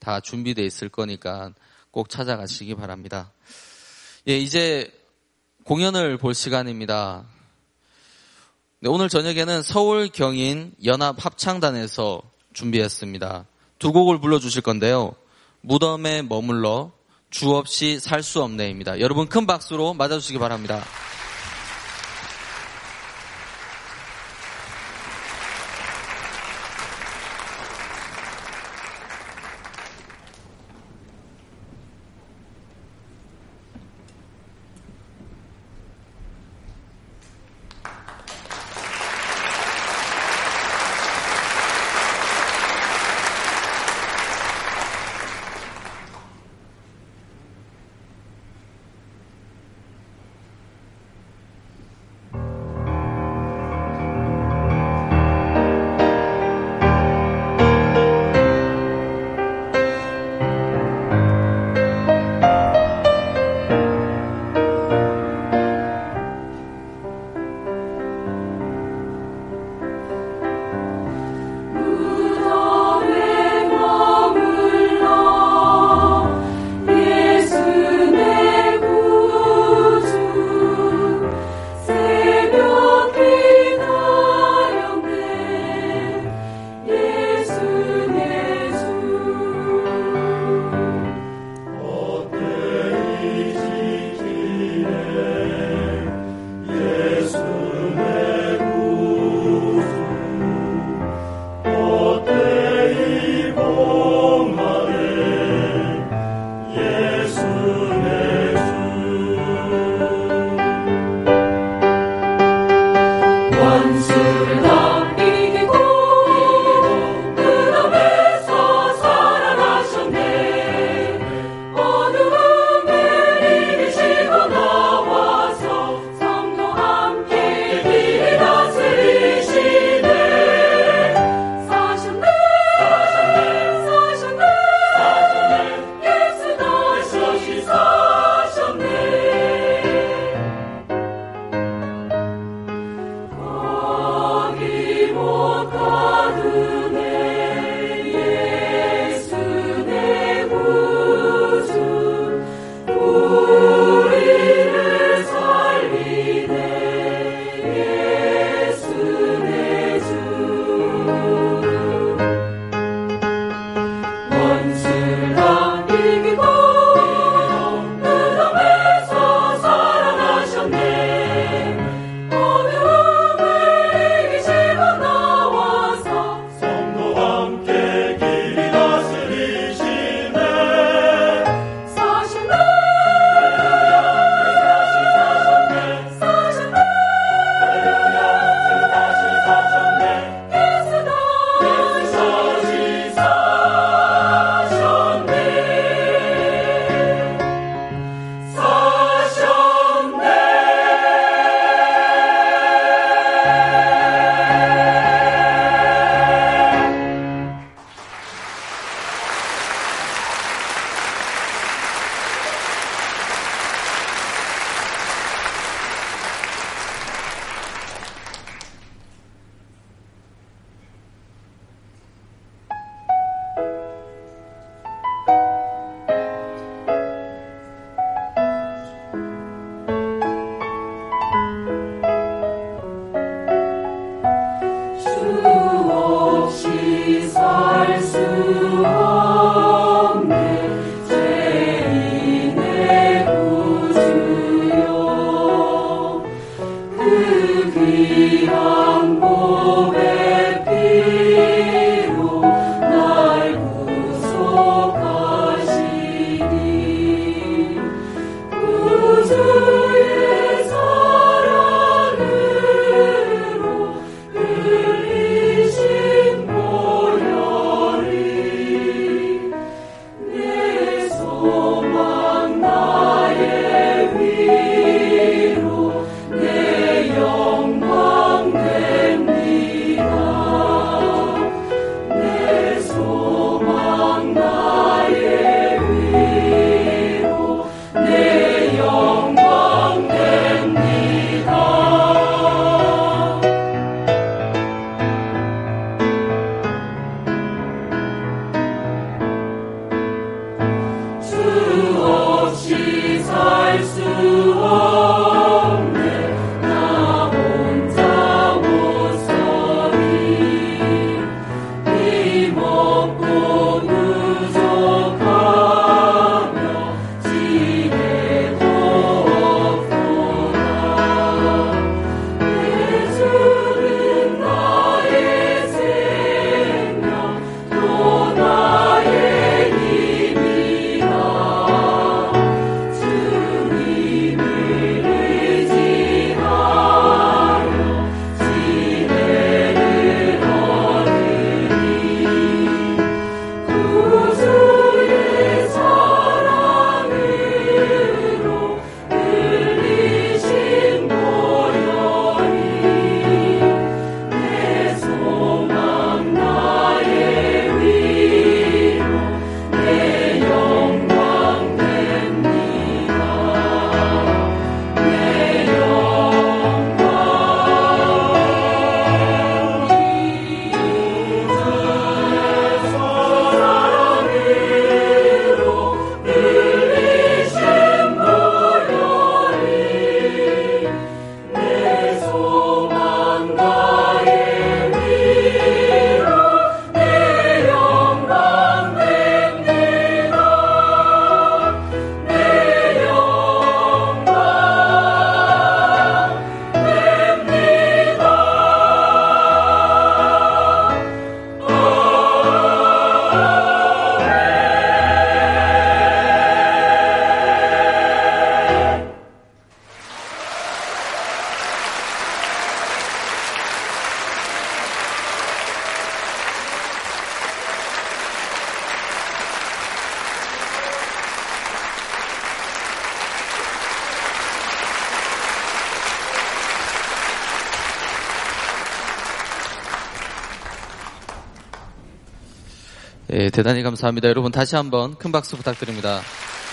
다 준비되어 있을 거니까 꼭 찾아가시기 바랍니다. 예, 이제 공연을 볼 시간입니다. 네, 오늘 저녁에는 서울 경인 연합 합창단에서 준비했습니다. 두 곡을 불러주실 건데요. 무덤에 머물러, 주 없이 살 수 없네입니다. 여러분 큰 박수로 맞아주시기 바랍니다. 예, 대단히 감사합니다. 여러분 다시 한번 큰 박수 부탁드립니다.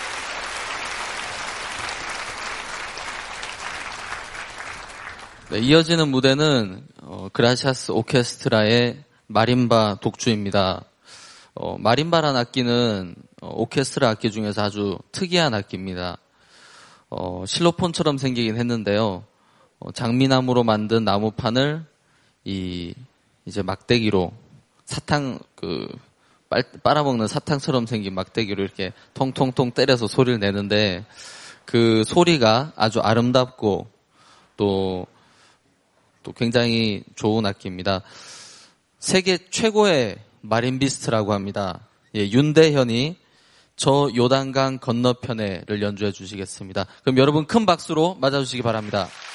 네, 이어지는 무대는 그라시아스 오케스트라의 마림바 독주입니다. 마림바라는 악기는 오케스트라 악기 중에서 아주 특이한 악기입니다. 실로폰처럼 생기긴 했는데요. 장미나무로 만든 나무판을 이제 막대기로 사탕 빨아먹는 사탕처럼 생긴 막대기로 이렇게 통통통 때려서 소리를 내는데 그 소리가 아주 아름답고 또 굉장히 좋은 악기입니다. 세계 최고의 마림비스트라고 합니다. 예, 윤대현이 저 요단강 건너편에를 연주해 주시겠습니다. 그럼 여러분 큰 박수로 맞아주시기 바랍니다.